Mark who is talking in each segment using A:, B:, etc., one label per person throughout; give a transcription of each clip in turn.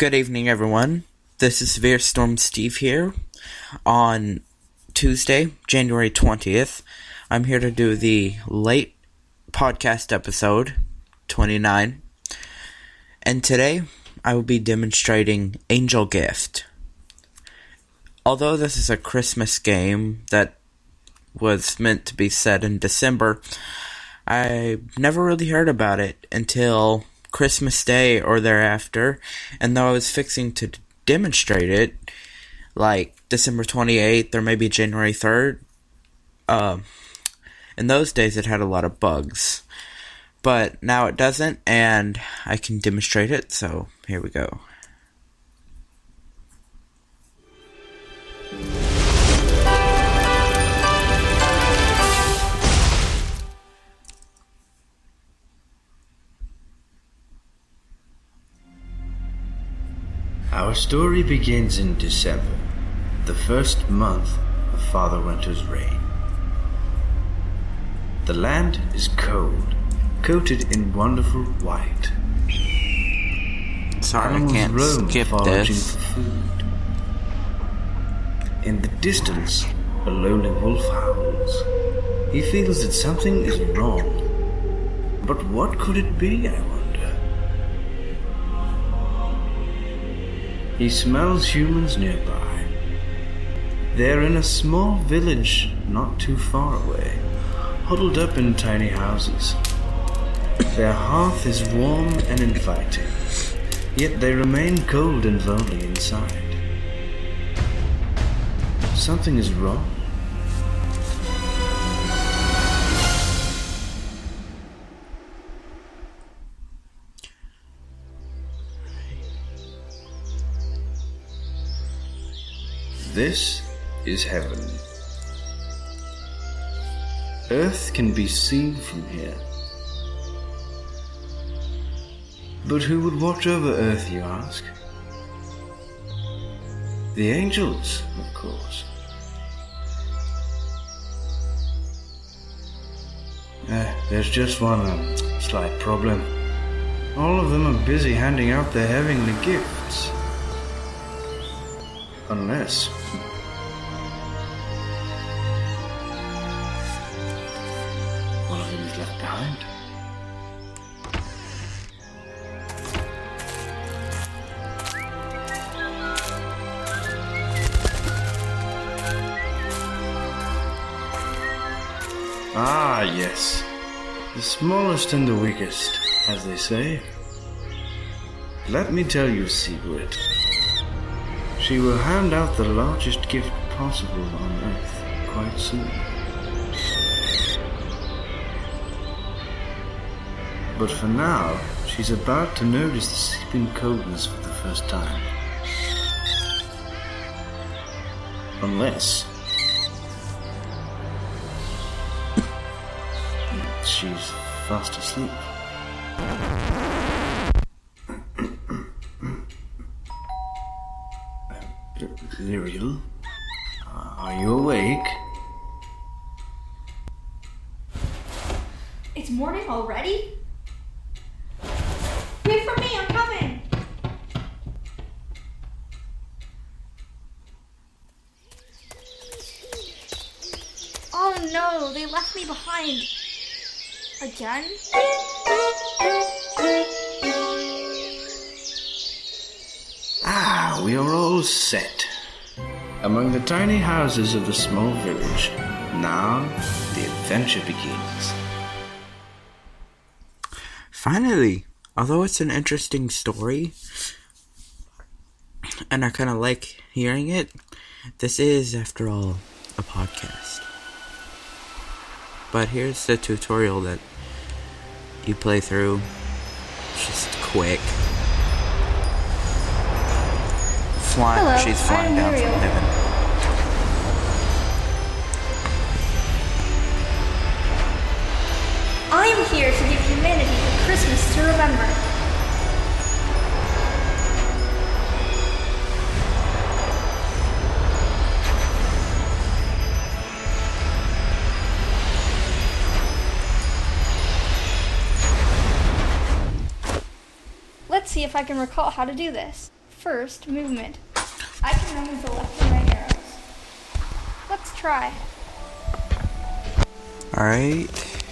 A: Good evening, everyone. This is Severe Storm Steve here. On Tuesday, January 20th, I'm here to do the late podcast episode, 29. And today, I will be demonstrating Angel Gift. Although this is a Christmas game that was meant to be set in December, I never really heard about it until Christmas Day or thereafter, and though I was fixing to demonstrate it, like December 28th or maybe January 3rd, in those days it had a lot of bugs. But now it doesn't, and I can demonstrate it, so here we go.
B: Our story begins in December, the first month of Father Winter's reign. The land is cold, coated in wonderful white.
A: Sorry, I can't skip this.
B: For food. In the distance, a lonely wolf howls. He feels that something is wrong. But what could it be, I wonder? He smells humans nearby. They're in a small village not too far away, huddled up in tiny houses. Their hearth is warm and inviting, yet they remain cold and lonely inside. Something is wrong. This is heaven. Earth can be seen from here. But who would watch over Earth, you ask? The angels, of course. There's just one slight problem. All of them are busy handing out their heavenly gifts. Unless one of them is left behind. Ah, yes. The smallest and the weakest, as they say. Let me tell you a secret. She will hand out the largest gift possible on Earth quite soon. But for now, she's about to notice the seeping coldness for the first time. Unless she's fast asleep. Lyriel, are you awake?
C: It's morning already? Wait for me, I'm coming! Oh no, they left me behind. Again?
B: We are all set. Among the tiny houses of the small village, now the adventure begins.
A: Finally, although it's an interesting story, and I kind of like hearing it, this is, after all, a podcast. But here's the tutorial that you play through. It's just quick.
C: Hello,
A: she's flying down from heaven.
C: I am here to give humanity a Christmas to remember. Let's see if I can recall how to do this. First, movement. I can run with the left and right arrows. Let's try.
A: Alright.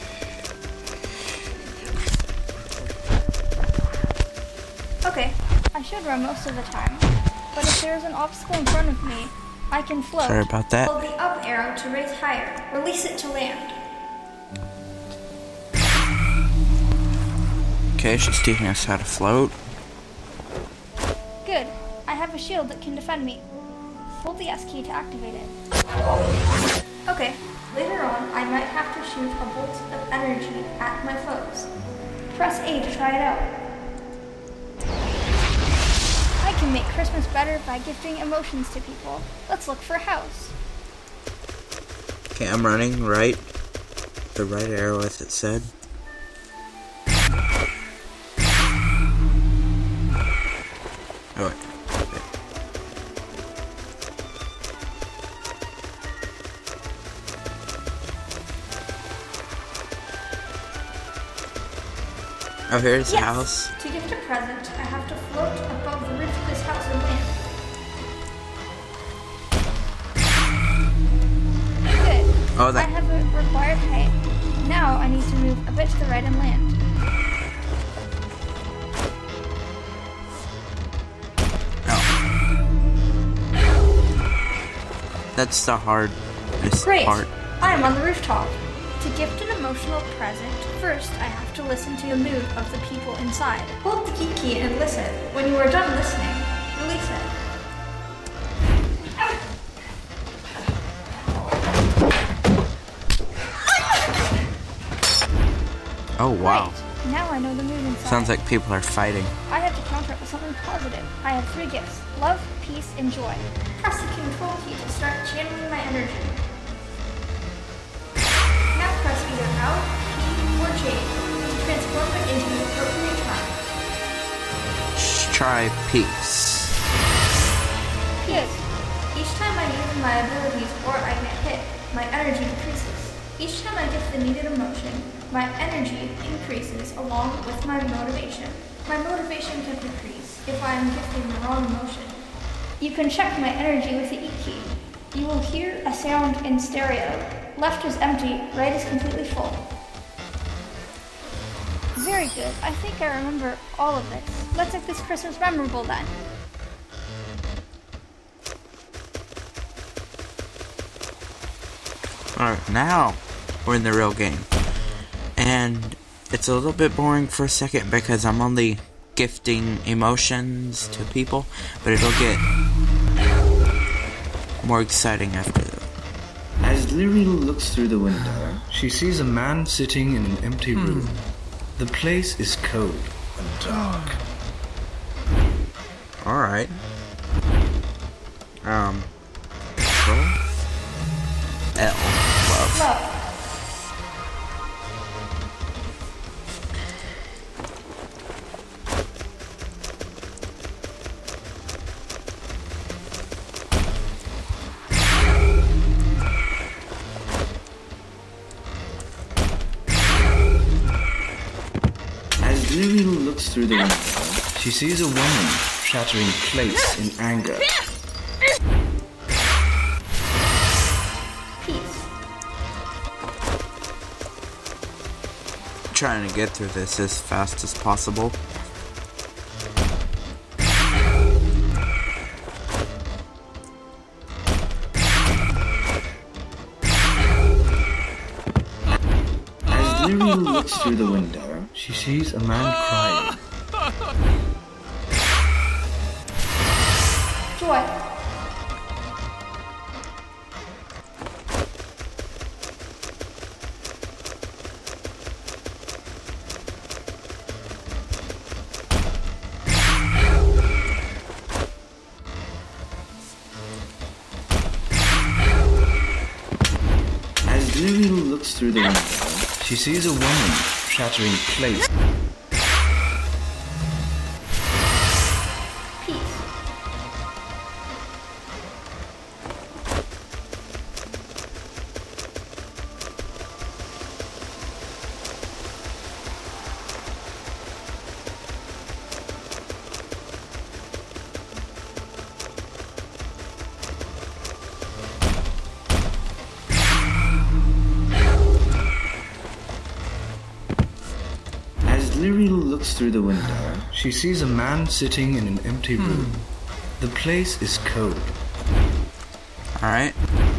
C: Okay, I should run most of the time. But if there's an obstacle in front of me, I can float.
A: Sorry about that.
C: Hold the up arrow to raise higher. Release it to land.
A: Okay, she's teaching us how to float.
C: Good. I have a shield that can defend me. Hold the S key to activate it. Okay, later on, I might have to shoot a bolt of energy at my foes. Press A to try it out. I can make Christmas better by gifting emotions to people. Let's look for a house.
A: Okay, I'm running right. The right arrow, as it said. Oh, wait. Oh, here's the house.
C: To gift a present, I have to float above the roof of this house and land. Good.
A: Oh,
C: I have a required height. Now I need to move a bit to the right and land.
A: That's the hardest
C: Great.
A: part.
C: I am on the rooftop. To gift an emotional present, first I have to listen to the mood of the people inside. Hold the key and listen. When you are done listening, release it.
A: Oh, wow.
C: Right. Now I know the mood inside.
A: Sounds like people are fighting.
C: I have to counter it with something positive. I have 3 gifts: love, peace, and joy. Press the control key to start channeling my energy. Now press either L, P, or J to transform it into the appropriate term.
A: Try peace.
C: Peace. Each time I use my abilities or I get hit, my energy decreases. Each time I gift the needed emotion, my energy increases along with my motivation. My motivation can decrease if I am gifting the wrong emotion. You can check my energy with the E key. You will hear a sound in stereo. Left is empty, right is completely full. Very good. I think I remember all of this. Let's make this Christmas memorable then.
A: Alright, now we're in the real game. And it's a little bit boring for a second because I'm only gifting emotions to people, but it'll get more exciting after that.
B: As Lyriel looks through the window, she sees a man sitting in an empty room. The place is cold and dark.
A: Alright. Control? L. Love.
C: Love.
B: Lyriel looks through the window. She sees a woman shattering plates in anger.
C: Peace.
A: Trying to get through this as fast as possible.
B: As Lyriel looks through the window, she sees a man crying.
C: Joy.
B: As Lyriel looks through the window, she sees a woman shattering plates.
C: Peace.
B: looks through the window. She sees a man sitting in an empty room. The place is cold.
A: Alright.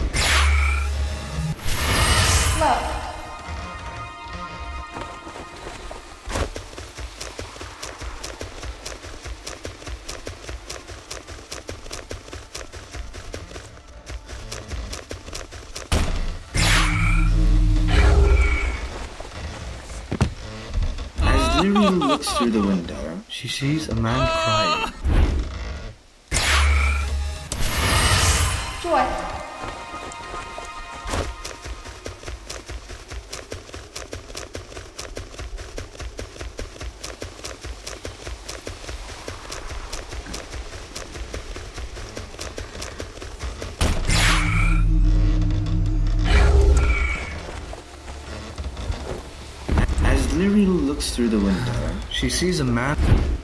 C: Love.
B: As Lyrian looks through the window, she sees a man crying.
C: Joy.
B: As Lyrian looks through the window, she sees a man.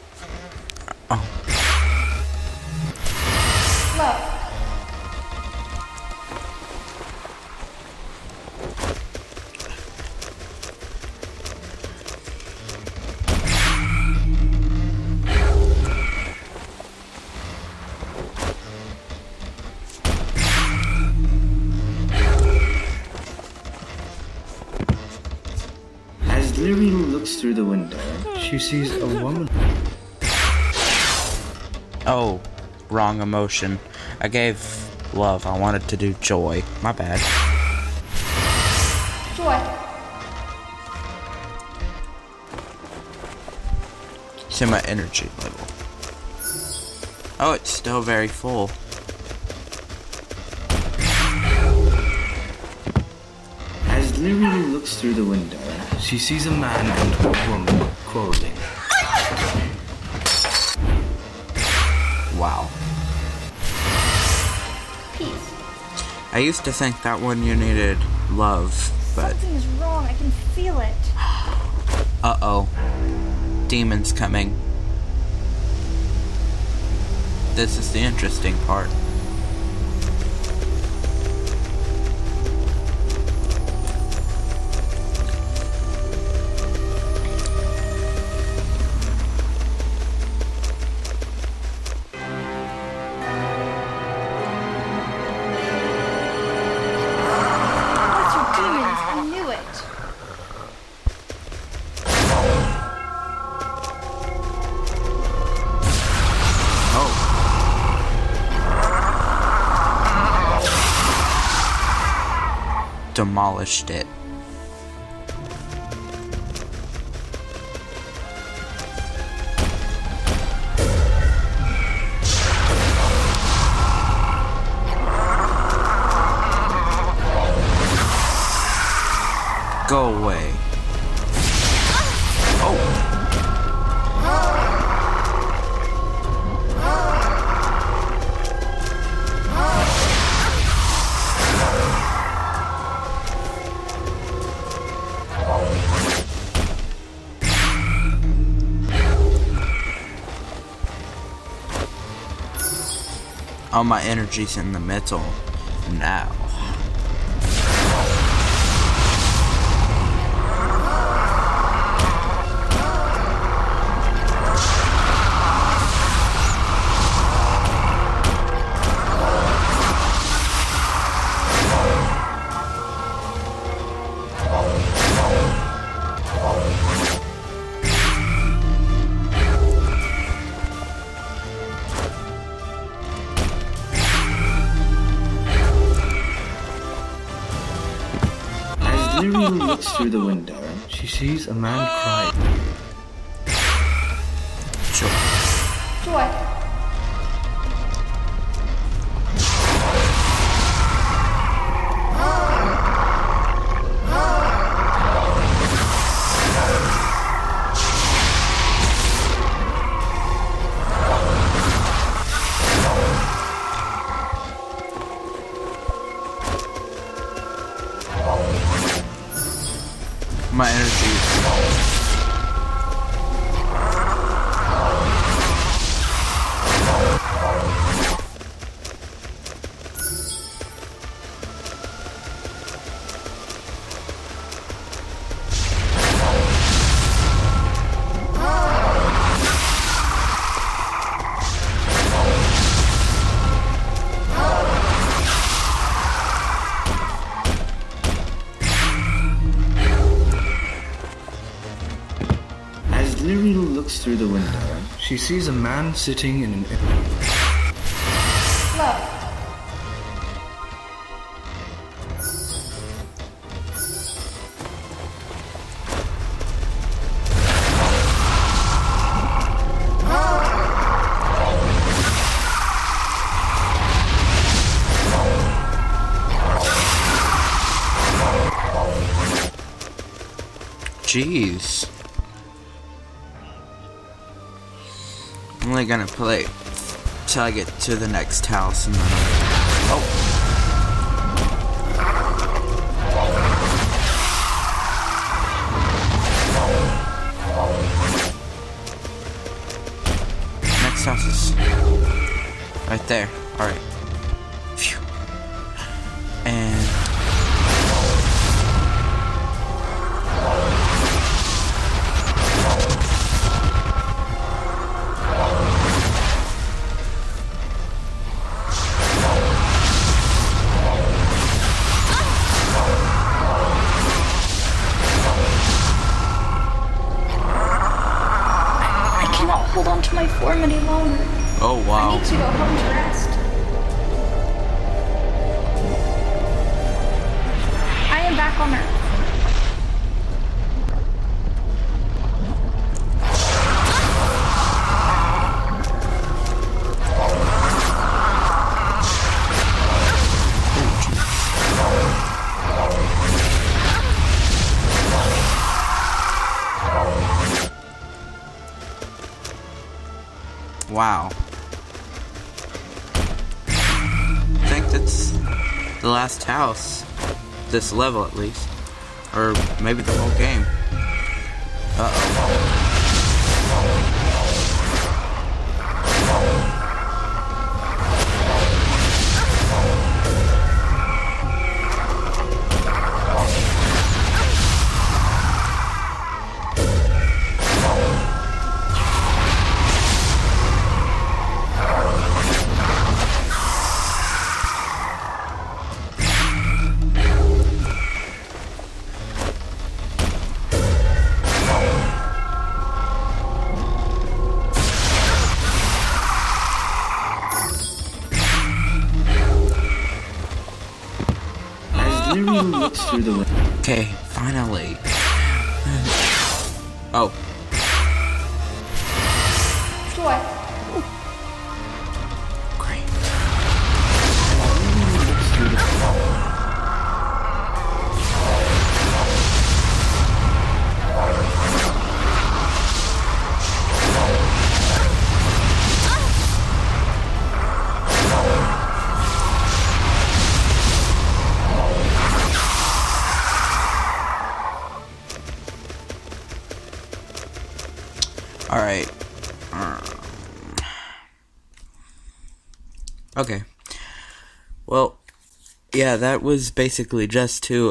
C: Love.
B: As Lyrian looks through the window, she sees a woman.
A: Oh, wrong emotion. I gave love. I wanted to do joy. My bad.
C: Joy.
A: To my energy level. Oh, it's still very full.
B: As Lyrian looks through the window, she sees a man and a woman quarreling.
A: Wow.
C: Peace.
A: I used to think that one you needed love, but
C: Something is wrong. I can feel it.
A: uh-oh. Demons coming. This is the interesting part.
C: That's your demons. I knew it.
A: Demolished it. Go away. Oh. All my energy's in the middle now.
B: As Lyrian looks through the window, she sees a man crying.
C: Joy.
A: My energy.
B: looks through the window, she sees a man sitting in an...
C: Love.
A: Jeez. I'm only gonna play till I get to the next house and then... Oh! Next house is right there. Alright. Phew. And...
C: hold on to my form any longer.
A: Oh, wow.
C: I need to go home to rest. I am back on Earth.
A: Wow. I think that's the last house. This level, at least. Or maybe the whole game. Uh-oh.
B: Looks through the window.
A: Okay, finally. Oh.
C: What?
A: Great.
B: Looks through the
A: Alright. Okay. Well, yeah, that was basically just to,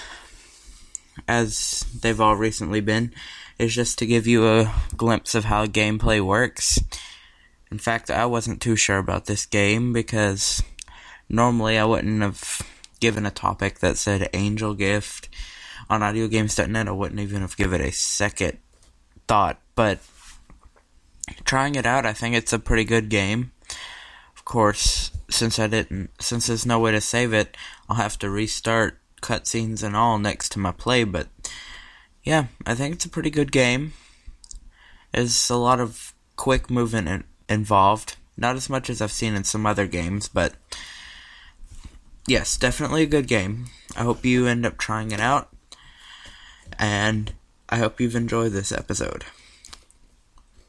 A: as they've all recently been, is just to give you a glimpse of how gameplay works. In fact, I wasn't too sure about this game because normally I wouldn't have given a topic that said Angel Gift on AudioGames.net. I wouldn't even have given it a second thought, but trying it out, I think it's a pretty good game. Of course, since there's no way to save it, I'll have to restart cutscenes and all next to my play, but yeah, I think it's a pretty good game. There's a lot of quick movement involved, not as much as I've seen in some other games, but yes, definitely a good game. I hope you end up trying it out, and I hope you've enjoyed this episode.